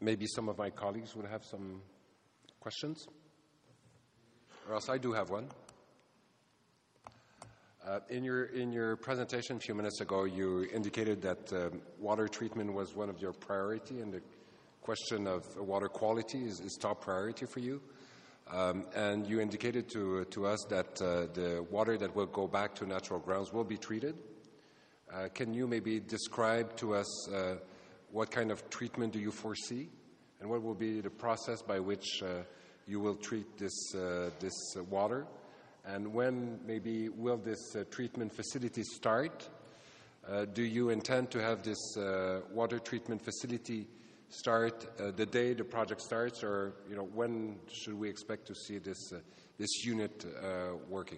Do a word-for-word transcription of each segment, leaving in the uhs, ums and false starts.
maybe some of my colleagues would have some questions. Or else I do have one. Uh, in your in your presentation a few minutes ago, you indicated that um, water treatment was one of your priority, and the question of water quality is, is top priority for you. Um, and you indicated to to us that uh, the water that will go back to natural grounds will be treated. Uh, can you maybe describe to us uh, what kind of treatment do you foresee, and what will be the process by which uh, you will treat this uh, this uh, water? And when maybe will this uh, treatment facility start? Uh, do you intend to have this uh, water treatment facility start uh, the day the project starts, or you know when should we expect to see this uh, this unit uh, working?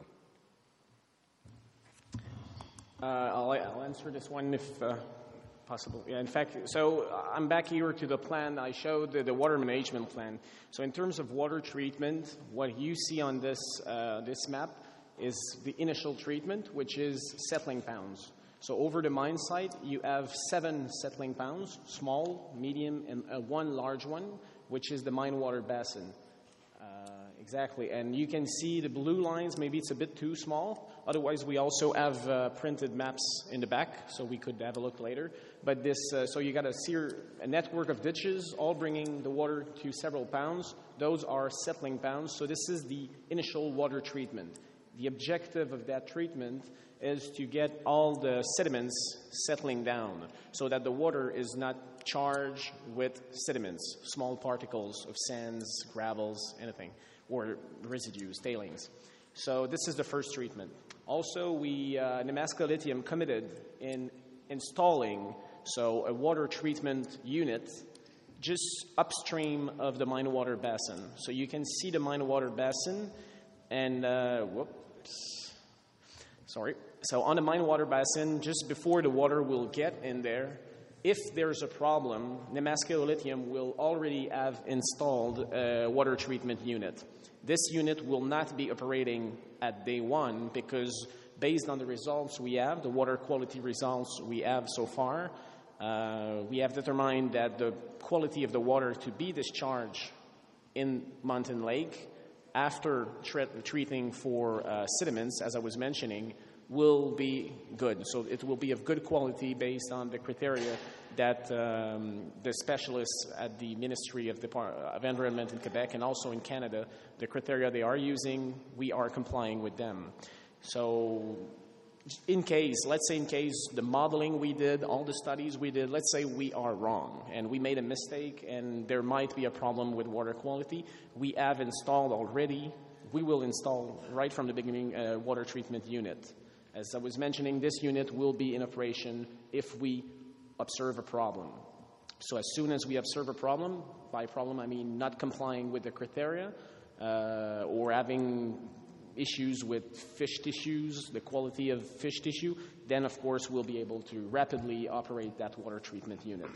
Uh, I'll, I'll answer this one if uh, possible. Yeah, in fact, so I'm back here to the plan. I showed the, the water management plan. So in terms of water treatment, what you see on this uh, this map is the initial treatment, which is settling pounds. So over the mine site, you have seven settling pounds, small, medium, and uh, one large one, which is the mine water basin. Uh, exactly, and you can see the blue lines. Maybe it's a bit too small. Otherwise, we also have uh, printed maps in the back, so we could have a look later. But this, uh, so you got a, seer, a network of ditches, all bringing the water to several pounds. Those are settling pounds. So this is the initial water treatment. The objective of that treatment is to get all the sediments settling down, so that the water is not charged with sediments, small particles of sands, gravels, anything, or residues, tailings. So this is the first treatment. Also, we, uh, Nemaska Lithium committed in installing so a water treatment unit just upstream of the mine water basin. So you can see the mine water basin, and uh, whoops, sorry. So on the mine water basin, just before the water will get in there, if there's a problem, Nemaska Lithium will already have installed a water treatment unit. This unit will not be operating at day one because based on the results we have, the water quality results we have so far, uh, we have determined that the quality of the water to be discharged in Mountain Lake after tre- treating for uh, sediments, as I was mentioning, will be good. So it will be of good quality based on the criteria that um, the specialists at the Ministry of, Depart- of Environment in Quebec and also in Canada, the criteria they are using, we are complying with them. So in case, let's say in case the modeling we did, all the studies we did, let's say we are wrong and we made a mistake and there might be a problem with water quality, we have installed already, we will install right from the beginning a water treatment unit. As I was mentioning, this unit will be in operation if we observe a problem. So as soon as we observe a problem, by problem I mean not complying with the criteria uh, or having issues with fish tissues, the quality of fish tissue, then of course we'll be able to rapidly operate that water treatment unit.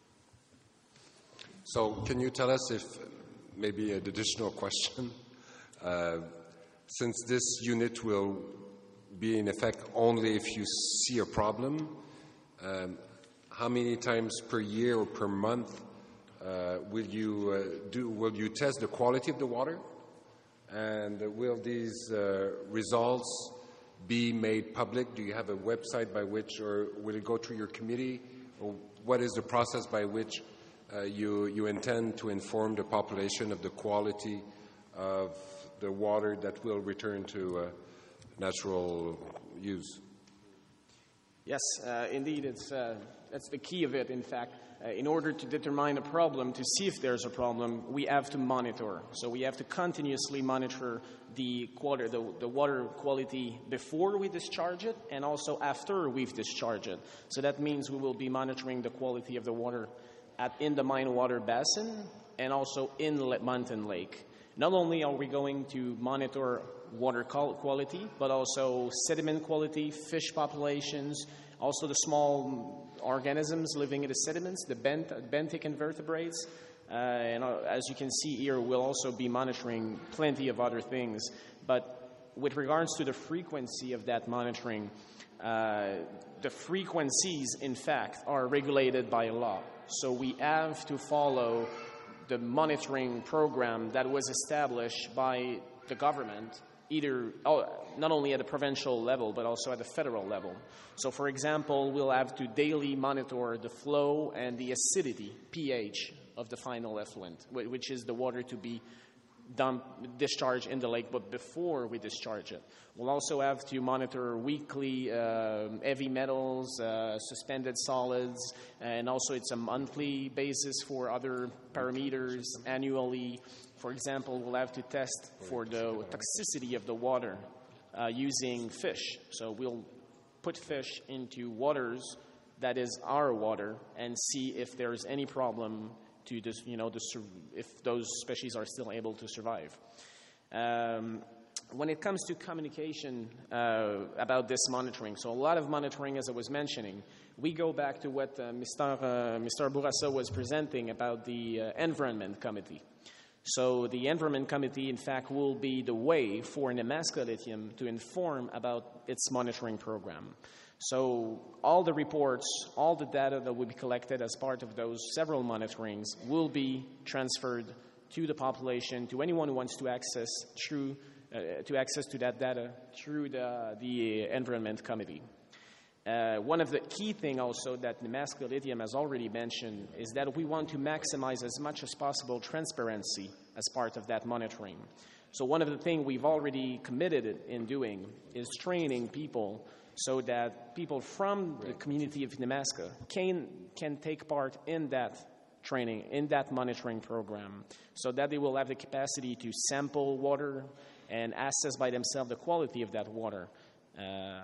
So can you tell us if, maybe an additional question, uh, since this unit will be in effect only if you see a problem, um, how many times per year or per month uh, will you uh, do? Will you test the quality of the water, and will these uh, results be made public? Do you have a website by which, or will it go through your committee, or what is the process by which uh, you you intend to inform the population of the quality of the water that will return to uh, natural use? Yes, uh, indeed, it's uh, that's the key of it. In fact, uh, in order to determine a problem, to see if there's a problem, we have to monitor. So we have to continuously monitor the, water, the, the water quality before we discharge it and also after we've discharged it. So that means we will be monitoring the quality of the water at, in the mine water basin and also in Mountain Lake. Not only are we going to monitor water quality, but also sediment quality, fish populations, also the small organisms living in the sediments, the bent, benthic invertebrates. Uh, and uh, as you can see here, we'll also be monitoring plenty of other things. But with regards to the frequency of that monitoring, uh, the frequencies, in fact, are regulated by law. So we have to follow the monitoring program that was established by the government, either oh, not only at the provincial level, but also at the federal level. So, for example, we'll have to daily monitor the flow and the acidity, pH, of the final effluent, which is the water to be dump, discharged in the lake, but before we discharge it. We'll also have to monitor weekly uh, heavy metals, uh, suspended solids, and also it's a monthly basis for other parameters annually. For example, we'll have to test for the toxicity of the water uh, using fish. So we'll put fish into waters that is our water and see if there's any problem to this, you know, the, if those species are still able to survive. Um, when it comes to communication uh, about this monitoring, so a lot of monitoring, as I was mentioning, we go back to what uh, Mister Uh, Mister Bourassa was presenting about the uh, Environment Committee. So the Environment Committee, in fact, will be the way for Nemaska Lithium to inform about its monitoring program. So all the reports, all the data that will be collected as part of those several monitorings will be transferred to the population, to anyone who wants to access through, uh, to access to that data through the, the Environment Committee. Uh, one of the key things also that Nemaska Lithium has already mentioned is that we want to maximize as much as possible transparency as part of that monitoring. So one of the things we've already committed in doing is training people so that people from the community of Nemaska can, can take part in that training, in that monitoring program, so that they will have the capacity to sample water and assess by themselves the quality of that water. Uh,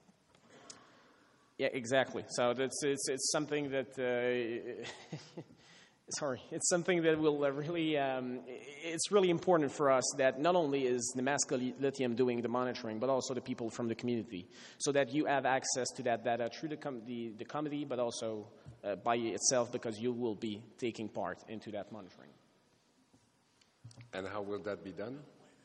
yeah, exactly. So that's, it's, it's something that, uh, sorry, it's something that will really, um, it's really important for us that not only is Nemaska Lithium doing the monitoring, but also the people from the community, so that you have access to that data through the, com- the, the committee, but also uh, by itself, because you will be taking part into that monitoring. And how will that be done?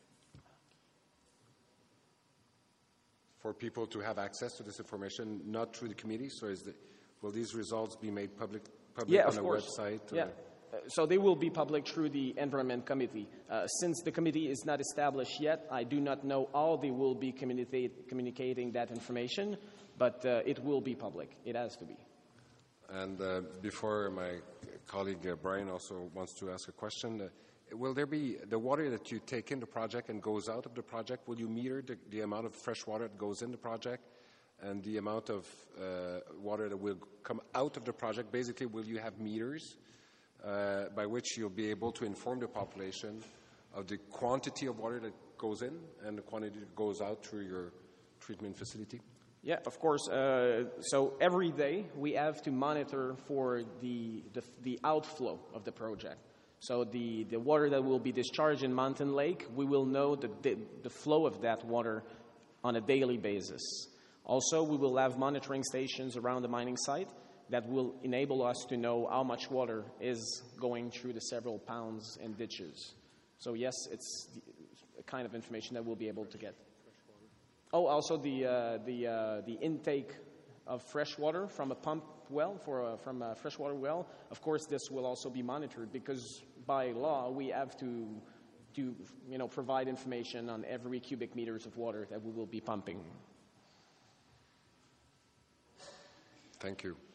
For people to have access to this information, not through the committee, so is the, will these results be made public? Public yeah, on of a course. website? Or? Yeah, uh, so they will be public through the Environment Committee. Uh, since the committee is not established yet, I do not know how they will be communicate, communicating that information, but uh, it will be public. It has to be. And uh, before my colleague uh, Brian also wants to ask a question, uh, will there be the water that you take in the project and goes out of the project? Will you meter the, the amount of fresh water that goes in the project? And the amount of uh, water that will come out of the project? Basically, will you have meters uh, by which you'll be able to inform the population of the quantity of water that goes in and the quantity that goes out through your treatment facility? Yeah, of course. Uh, so every day we have to monitor for the, the, the outflow of the project. So the, the water that will be discharged in Mountain Lake, we will know the, the, the flow of that water on a daily basis. Also, we will have monitoring stations around the mining site that will enable us to know how much water is going through the several ponds and ditches. So yes, it's the kind of information that we'll be able to get. Oh, also the uh, the uh, the intake of fresh water from a pump well, for a, from a freshwater well. Of course, this will also be monitored because by law we have to to you know provide information on every cubic meters of water that we will be pumping. Thank you.